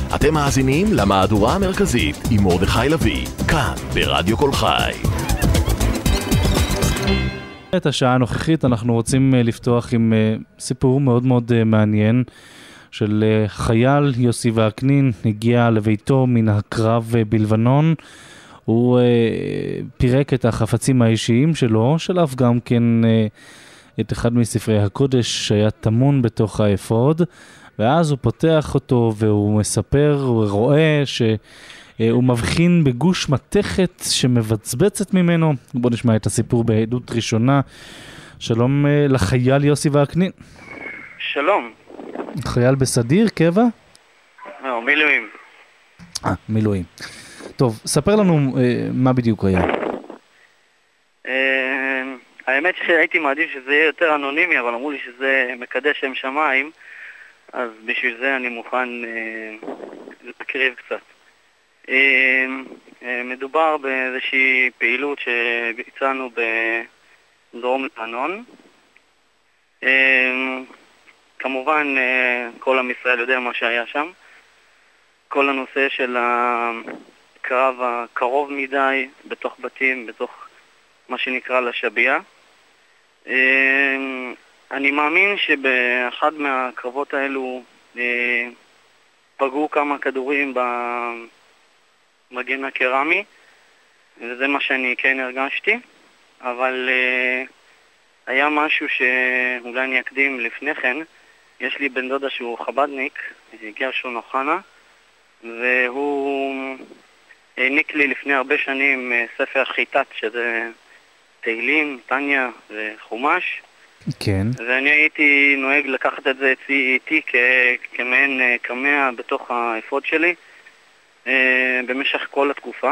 אתם מאזינים למהדורה המרכזית עם מרדכי לוי, כאן ברדיו כל חי. את השעה הנוכחית אנחנו רוצים לפתוח עם סיפור מאוד מאוד מעניין של חייל יוסי וקנין. הגיע לביתו מן הקרב בלבנון. הוא פירק את החפצים האישיים שלו, שלף גם כן את אחד מספרי הקודש שהיה תמון בתוך האפוד, ואז הוא פותח אותו והוא מספר, הוא רואה שהוא מבחין בגוש מתכת שמבצבצת ממנו. בוא נשמע את הסיפור בעדות ראשונה. שלום לחייל יוסי וקנין. שלום. חייל בסדיר, קבע? מילואים. מילואים. טוב, ספר לנו מה בדיוק היה. האמת שהייתי מעדיף שזה יהיה יותר אנונימי, אבל אמרו לי שזה מקדש שם שמיים, אז בשביל זה אני מוכן להקריב קצת. מדובר באיזושהי פעילות שביצענו בדרום לבנון. כמובן כל עם ישראל יודע מה שהיה שם. כל הנושא של הקרב הקרוב מדי בתוך בתים, בתוך מה שנקרא לשביה. אני מאמין שבאחד מהקרבות האלו פגעו כמה כדורים במגן הקרמי, וזה מה שאני כן הרגשתי, אבל היה משהו שאולי אני אקדים לפני כן. יש לי בן דודה שהוא חבדניק, גרשון אוחנה, והוא העניק לי לפני הרבה שנים ספר חיטת, שזה תהילים, טניה וחומש. כן. ואני הייתי נוהג לקחת את זה איתי כמעין קמע בתוך האפוד שלי במשך כל התקופה.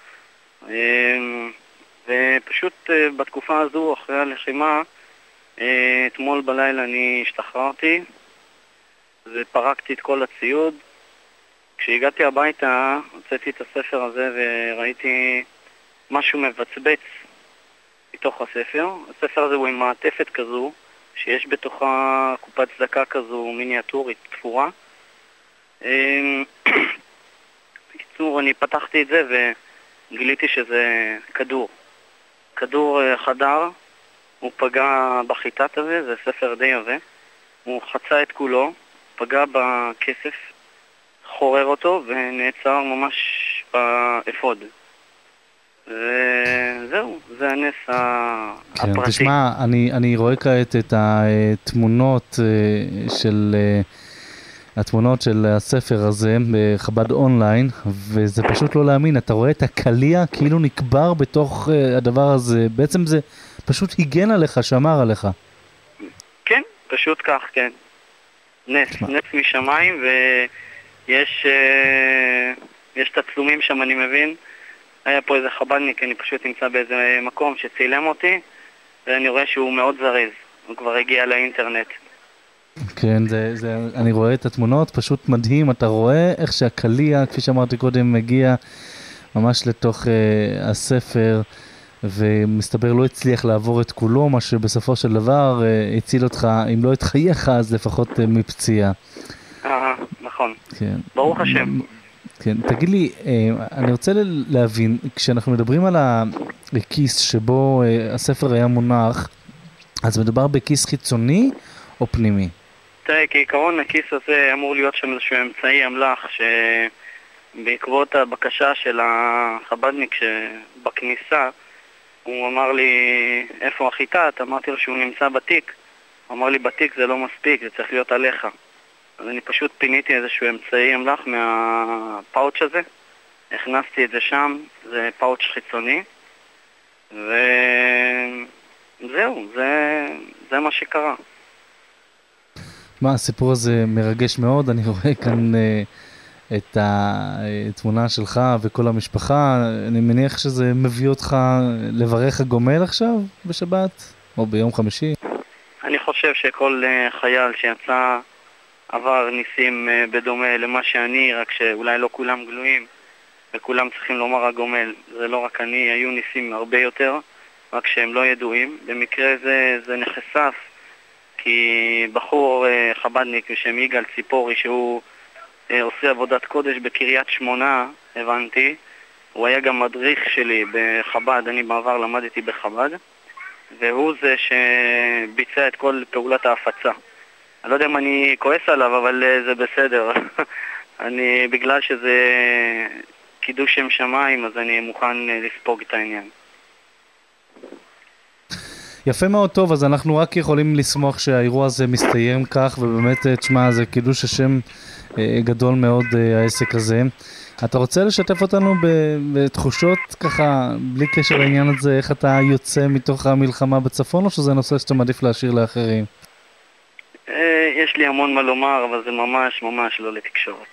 ופשוט בתקופה הזו, אחרי הלחימה, אתמול בלילה אני השתחררתי ופרקתי את כל הציוד. כשהגעתי הביתה, הוצאתי את הספר הזה וראיתי משהו מבצבץ מתוך הספר. הספר הזה הוא עם מעטפת כזו, שיש בתוכה קופת צדקה כזו מיניאטורית תפורה. בקיצור, אני פתחתי את זה וגיליתי שזה כדור. כדור חדר, הוא פגע בחיטת הזה, זה ספר די עבה. הוא חצה את כולו, פגע בכסף, חורר אותו ונעצר ממש באפוד. וזהו, זה הנס הפרטי. כן, תשמע, אני רואה כעת את התמונות של הספר הזה בחב"ד אונליין, וזה פשוט לא להאמין. אתה רואה את הקליע כאילו נקבר בתוך הדבר הזה. בעצם זה פשוט הגן עליך, שמר עליך. כן, פשוט כך, כן. נס משמיים, ויש תצלומים שם, אני מבין. היה פה איזה חבדניק, אני פשוט נמצא באיזה מקום שצילם אותי, ואני רואה שהוא מאוד זריז, הוא כבר הגיע לאינטרנט. כן, אני רואה את התמונות, פשוט מדהים. אתה רואה איך שהקליע, כפי שאמרתי קודם, מגיע ממש לתוך הספר, ומסתבר לא הצליח לעבור את כולו, מה שבסופו של דבר הציל אותך, אם לא את חייך, אז לפחות מפציעה. נכון. כן. ברוך השם. כן, תגיד לי, אני רוצה להבין, כשאנחנו מדברים על הכיס שבו הספר היה מונח, אז מדובר בכיס חיצוני או פנימי? תראה, כעיקרון הכיס הזה אמור להיות שם איזשהו אמצעי אמל"ח, שבעקבות הבקשה של החבדניק שבכניסה, הוא אמר לי איפה החיטת, אמרתי לו שהוא נמצא בתיק, הוא אמר לי בתיק זה לא מספיק, זה צריך להיות עליך. אז אני פשוט פיניתי איזשהו אמצעי אמל"ח מהפאוץ' הזה, הכנסתי את זה שם, זה פאוץ' חיצוני, וזהו, זה מה שקרה. מה, הסיפור הזה מרגש מאוד. אני רואה כאן את התמונה שלך וכל המשפחה. אני מניח שזה מביא אותך לברך הגומל עכשיו בשבת או ביום חמישי. אני חושב שכל חייל שיצא עבר ניסים בדומה למה שאני, רק שאולי לא כולם גלויים וכולם צריכים לומר הגומל. זה לא רק אני, היו ניסים הרבה יותר, רק שהם לא ידועים. במקרה זה נחשף כי בחור חבדניק בשם יגאל ציפורי, שהוא עושה עבודת קודש בקריית שמונה, הבנתי. הוא היה גם מדריך שלי בחב"ד, אני בעבר למדתי בחב"ד, והוא זה שביצע את כל פעולת ההפצה. אני לא יודע אם אני כועס עליו, אבל זה בסדר. בגלל שזה קידוש שם שמיים, אז אני מוכן לספוג את העניין. יפה מאוד, טוב, אז אנחנו רק יכולים לשמוח שהאירוע הזה מסתיים כך, ובאמת, תשמע, זה קידוש השם גדול מאוד העסק הזה. אתה רוצה לשתף אותנו בתחושות ככה, בלי קשר לעניין הזה, איך אתה יוצא מתוך המלחמה בצפון, או שזה נושא שאתה מעדיף להשאיר לאחרים? יש לי המון מה לומר, אבל זה ממש ממש לא לתקשורת.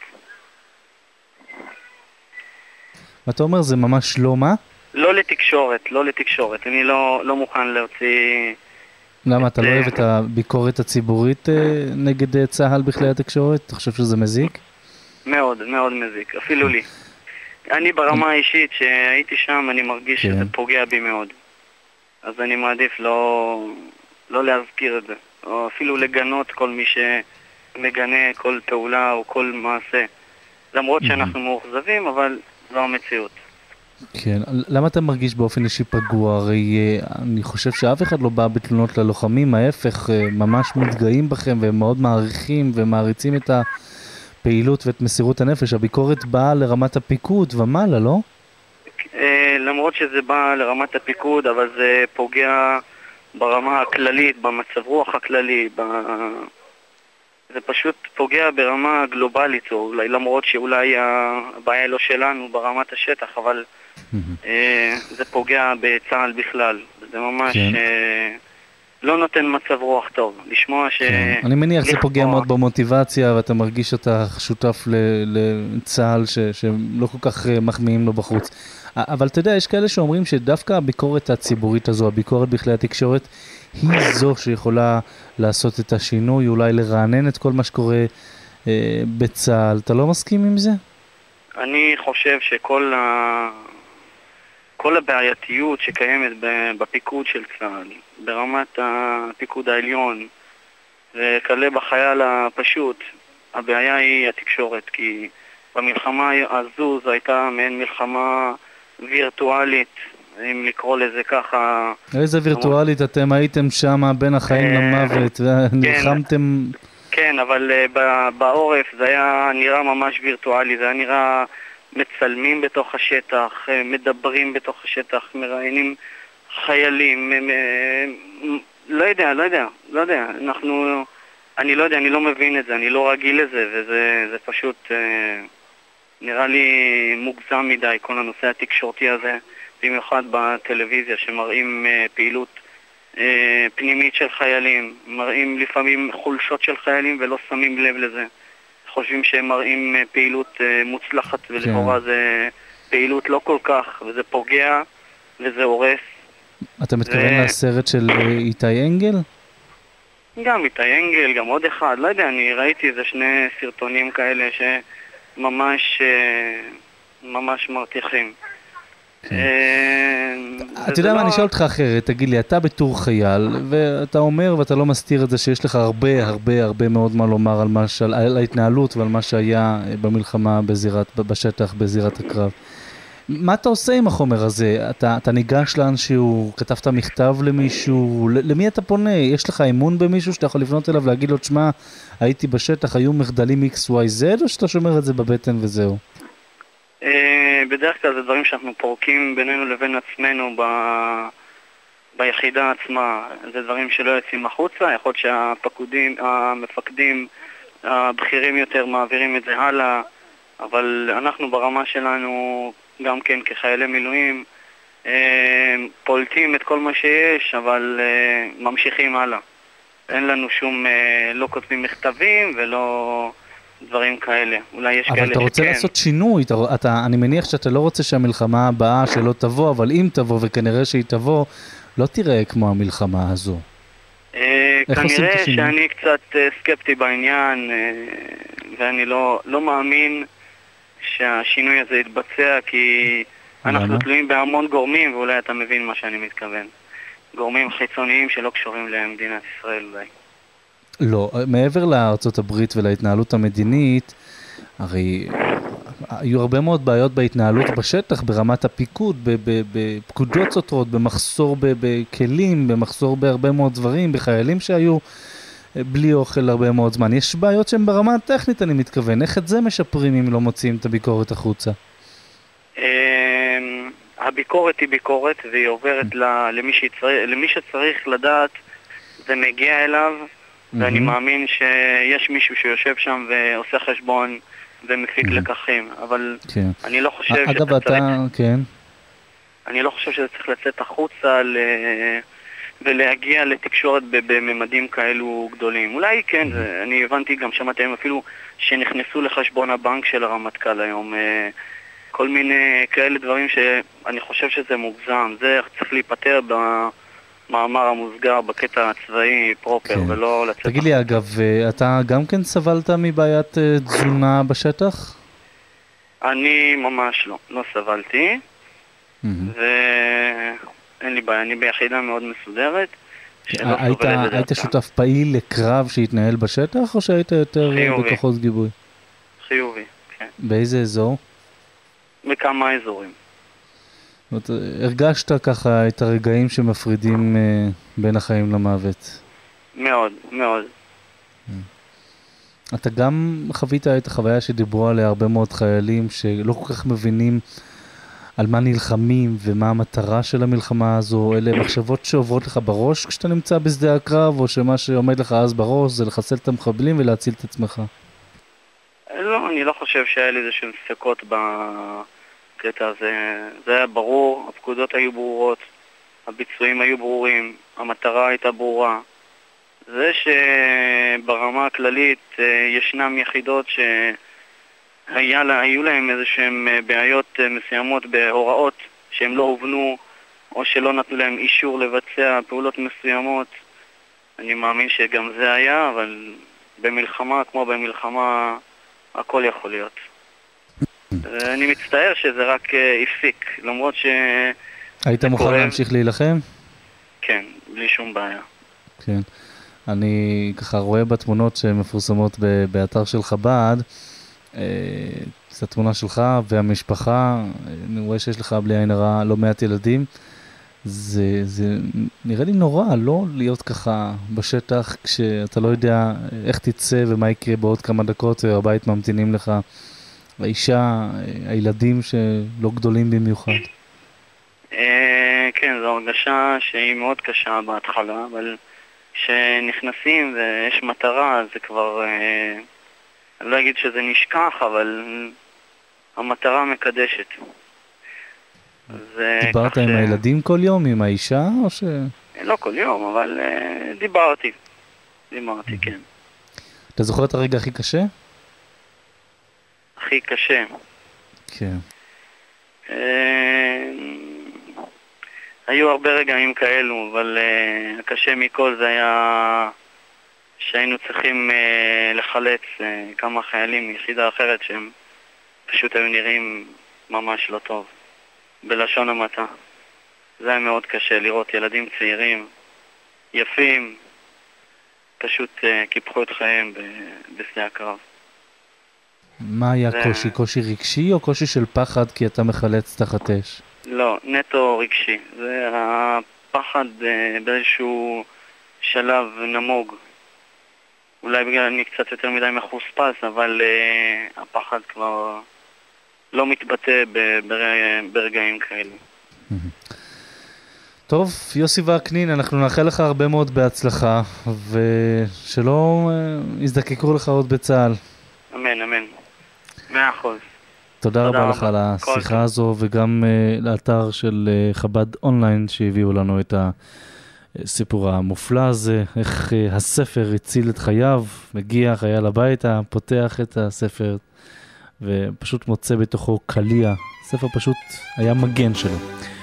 אתה אומר, זה ממש לא מה? לא לתקשורת, לא לתקשורת. אני לא מוכן להוציא... למה, אתה לא אוהב את הביקורת הציבורית נגד צה"ל בכלי התקשורת? אתה חושב שזה מזיק? מאוד, מאוד מזיק, אפילו לי. אני ברמה האישית שהייתי שם, אני מרגיש שזה פוגע בי מאוד. אז אני מעדיף לא להזכיר את זה. או אפילו לגנות כל מי שמגנה כל פעולה או כל מעשה. למרות שאנחנו מאוכזבים, אבל זו המציאות. כן, למה אתה מרגיש באופן אישי פגוע? הרי אני חושב שאף אחד לא בא בתלונות ללוחמים, ההפך, ממש מתגאים בכם והם מאוד מעריכים ומעריצים את הפעילות ואת מסירות הנפש. הביקורת באה לרמת הפיקוד ומעלה, לא? למרות שזה בא לרמת הפיקוד, אבל זה פוגע ברמה הכללית, במצב רוח הכללי, זה פשוט פוגע ברמה גלובלית, אולי, למרות שאולי הבעיה לא שלנו ברמת השטח, אבל זה פוגע בצה"ל בכלל. זה ממש לא נותן מצב רוח טוב. לשמוע ש... אני מניח זה פוגע מאוד במוטיבציה, ואתה מרגיש שאתה שותף לצה"ל שלא כל כך מחמיאים לו בחוץ. אבל אתה יודע, יש כאלה שאומרים שדווקא הביקורת הציבורית הזו, הביקורת בכלי התקשורת, היא זו שיכולה לעשות את השינוי, אולי לרענן את כל מה שקורה בצה"ל. אתה לא מסכים עם זה? אני חושב שכל הבעייתיות שקיימת בפיקוד של צה"ל, ברמת הפיקוד העליון, וכלה בחייל הפשוט, הבעיה היא התקשורת, כי במלחמה הזו זו הייתה מעין מלחמה וירטואלית, אם לקרוא לזה ככה. איזה וירטואלית? אתם הייתם שם בין החיים למוות ונלחמתם... כן, אבל בעורף זה היה נראה ממש וירטואלי, זה היה נראה מצלמים בתוך השטח, מדברים בתוך השטח, מראיינים חיילים, לא יודע, אני לא יודע, אני לא מבין את זה, אני לא רגיל לזה, וזה פשוט נראה לי מוגזם מדי, כל הנושא התקשורתי הזה, במיוחד בטלוויזיה שמראים פעילות פנימית של חיילים, מראים לפעמים חולשות של חיילים ולא שמים לב לזה. חושבים שהם מראים פעילות מוצלחת ולכאורה זה פעילות לא כל כך, וזה פוגע וזה הורס. אתה מתכוון לסרט של איתי אנגל? גם איתי אנגל, גם עוד אחד, לא יודע, אני ראיתי איזה שני סרטונים כאלה שממש ממש מרתיחים. אתה יודע מה, אני אשאל אותך אחרת, תגיד לי, אתה בתור חייל, ואתה אומר ואתה לא מסתיר את זה שיש לך הרבה מאוד מה לומר על ההתנהלות ועל מה שהיה במלחמה בשטח, בזירת הקרב. מה אתה עושה עם החומר הזה? אתה ניגש לאנשהו, כתבת מכתב למישהו, למי אתה פונה? יש לך אמון במישהו שאתה יכול לפנות אליו ולהגיד לו, תשמע, הייתי בשטח, היו מחדלים XYZ, או שאתה שומר את זה בבטן וזהו? בדרך כלל זה דברים שאנחנו פורקים בינינו לבין עצמנו ביחידה עצמה. זה דברים שלא יוצאים החוצה, יכול להיות המפקדים הבכירים יותר מעבירים את זה הלאה, אבל אנחנו ברמה שלנו גם כן כחיילי מילואים פולטים את כל מה שיש, אבל ממשיכים הלאה. אין לנו שום, לא כותבים מכתבים ולא דברים כאלה. אולי יש כאלה שכן. אבל אתה רוצה לעשות שינוי, אני מניח שאתה לא רוצה שהמלחמה הבאה שלא תבוא, אבל אם תבוא וכנראה שהיא תבוא, לא תראה כמו המלחמה הזו. כנראה שאני קצת סקפטי בעניין, ואני לא מאמין שהשינוי הזה יתבצע, כי אנחנו תלויים בהמון גורמים, ואולי אתה מבין מה שאני מתכוון. גורמים חיצוניים שלא קשורים למדינת ישראל אולי. לא, מעבר לארצות הברית ולהתנהלות המדינית, הרי היו הרבה מאוד בעיות בהתנהלות בשטח, ברמת הפיקוד, בפקודות סותרות, במחסור בכלים, במחסור בהרבה מאוד דברים, בחיילים שהיו בלי אוכל הרבה מאוד זמן. יש בעיות שהן ברמה הטכנית, אני מתכוון. איך את זה משפרים אם לא מוציאים את הביקורת החוצה? הביקורת היא ביקורת והיא עוברת למי שצריך לדעת, זה מגיע אליו, ואני מאמין שיש מישהו שיושב שם ועושה חשבון ומפיק לקחים, אבל אני לא חושב אני לא חושב שזה צריך לצאת החוצה ולהגיע לתקשורת בממדים כאלו גדולים. אולי כן, אני הבנתי גם, שמעתי אפילו שנכנסו לחשבון הבנק של הרמטכ"ל היום, כל מיני כאלה דברים שאני חושב שזה מוגזם. זה צריך להיפטר במאמר המוסגר בקטע הצבאי פרופר, ולא לצאת. תגיד לי אגב, אתה גם כן סבלת מבעיית תזונה בשטח? אני ממש לא סבלתי, ואין לי בעיה, אני ביחידה מאוד מסודרת. היית שותף פעיל לקרב שהתנהל בשטח, או שהיית יותר בכוחות גיבוי? חיובי, כן. באיזה אזור? בכמה אזורים. הרגשת ככה את הרגעים שמפרידים בין החיים למוות? מאוד, מאוד. אתה גם חווית את החוויה שדיברו עליה הרבה מאוד חיילים שלא כל כך מבינים על מה נלחמים ומה המטרה של המלחמה הזו. אלה מחשבות שעוברות לך בראש כשאתה נמצא בשדה הקרב, או שמה שעומד לך אז בראש זה לחסל את המחבלים ולהציל את עצמך? לא, אני לא חושב שהיה לי איזשהם ספקות בקטע הזה. זה היה ברור, הפקודות היו ברורות, הביצועים היו ברורים, המטרה הייתה ברורה. זה שברמה הכללית ישנם יחידות שהיו להם איזשהם בעיות מסוימות בהוראות שהם לא הובנו או שלא נתנו להם אישור לבצע פעולות מסוימות. אני מאמין שגם זה היה, אבל במלחמה כמו במלחמה הכל יכול להיות. אני מצטער שזה רק הפסיק, למרות ש... היית מוכן להמשיך להילחם? כן, בלי שום בעיה. כן. אני ככה רואה בתמונות שמפורסמות באתר של חב"ד, זו התמונה שלך והמשפחה, אני רואה שיש לך בלי עין הרע לא מעט ילדים. זה נראה לי נורא לא להיות ככה בשטח כשאתה לא יודע איך תצא ומה יקרה בעוד כמה דקות והבית ממתינים לך, האישה, הילדים שלא גדולים במיוחד. כן, זו הרגשה שהיא מאוד קשה בהתחלה, אבל כשנכנסים ויש מטרה זה כבר, אני לא אגיד שזה נשכח, אבל המטרה מקדשת. דיברת עם הילדים כל יום, עם האישה, או ש... לא כל יום, אבל דיברתי, כן. אתה זוכר את הרגע הכי קשה? הכי קשה? כן. היו הרבה רגעים כאלו, אבל הקשה מכל זה היה שהיינו צריכים לחלץ כמה חיילים מיחידה אחרת שהם פשוט היו נראים ממש לא טוב. בלשון המעטה. זה היה מאוד קשה לראות ילדים צעירים, יפים, פשוט קיפחו את חייהם בשדה הקרב. מה היה קושי? קושי רגשי או קושי של פחד כי אתה מחלץ תחת אש? לא, נטו רגשי. זה הפחד באיזשהו שלב נמוג. אולי בגלל אני קצת יותר מדי מחוספס, אבל הפחד כבר לא מתבטא ברגעים כאלה. טוב, יוסי וקנין, אנחנו נאחל לך הרבה מאוד בהצלחה, ושלא יזדקקו לך עוד בצה"ל. אמן, אמן. 100%. תודה רבה לך על השיחה הזו, וגם לאתר של חב"ד אונליין שהביאו לנו את הסיפור המופלא הזה, איך הספר הציל את חייו, מגיע חייל הביתה, פותח את הספר, ופשוט מוצא בתוכו קליע. הספר פשוט היה מגן שלו.